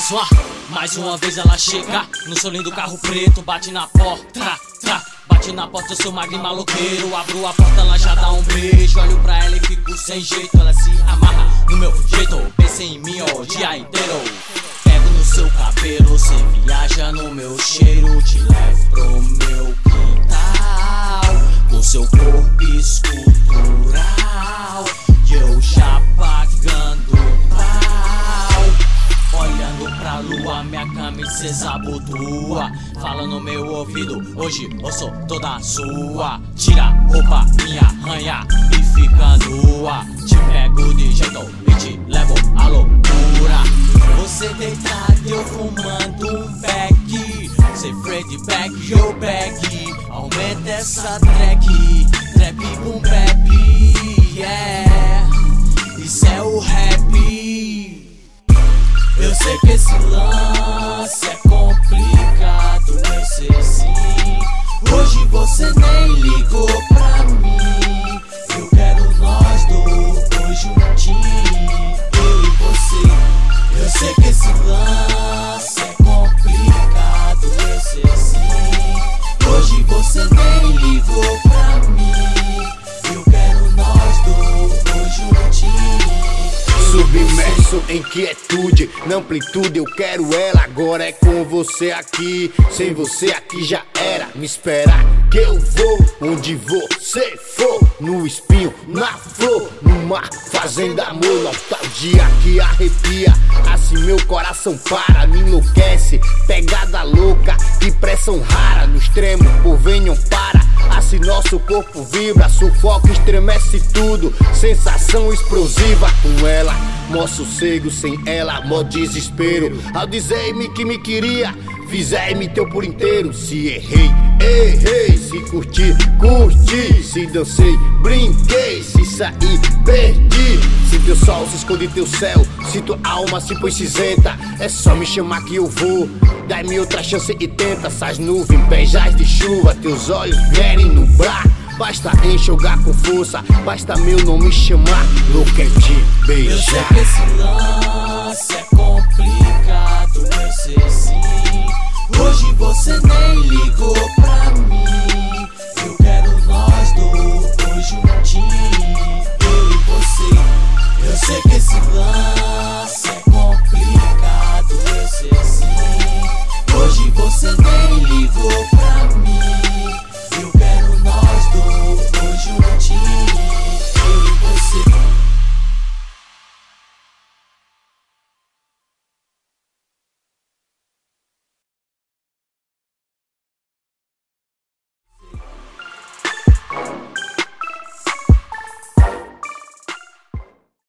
só, mais uma vez ela chega no seu lindo carro preto, bate na porta, bate na porta, eu sou magro e maloqueiro. Abro a porta, ela já dá um beijo. Olho pra ela e fico sem jeito, ela se amarra no meu jeito. Pensa em mim ó, o dia inteiro. Pego no seu cabelo, cê viaja no meu cheiro. Te levo pro meu quintal, com seu corpo escultural, e eu já pagando pau. Olhando pra lua, minha camisa abotoa. Fala no meu ouvido, hoje eu sou toda sua. Tira a roupa, me arranha e fica nua. Te pego de jeito e te levo à loucura. Você deitado, eu fumando um beck. Cê Freddy Beck, eu bag. Aumenta essa track, trap com bap, yeah. Isso é o rap. Eu sei que esse lance é complicado, eu sei sim. Hoje você nem ligou pra mim. Eu quero nós dois juntinhos, eu e você. Eu sei que esse lance é complicado, eu sei sim. Hoje você nem ligou pra mim. Eu quero nós dois juntinhos. Submerso em quietude, na amplitude eu quero ela. Agora é com você aqui, sem você aqui já era. Me esperar que eu vou, onde você for. No espinho, na flor, no mar, fazendo amor. Nostalgia que arrepia, assim meu coração para. Me enlouquece, pegada louca e pressão rara. No extremo, por venham para. Assim nosso corpo vibra, sufoca, estremece tudo. Sensação explosiva com ela, mó sossego, sem ela, mó desespero. Ao dizer-me que me queria, fizer-me teu por inteiro. Se errei, errei. Se curti, curti. Se dancei, brinquei. Se saí, perdi. Se teu sol se esconde teu céu, se tua alma se põe cinzenta, é só me chamar que eu vou. Dai-me outra chance e tenta. Essas nuvens, beijais de chuva, teus olhos vierem nublar. Basta enxugar com força, basta meu nome chamar. Não quer te beijar. Eu sei que esse lance é complicado, eu sei sim. Hoje você nem ligou pra mim. Eu quero nós dois juntinhos, eu e você. Eu sei que esse lance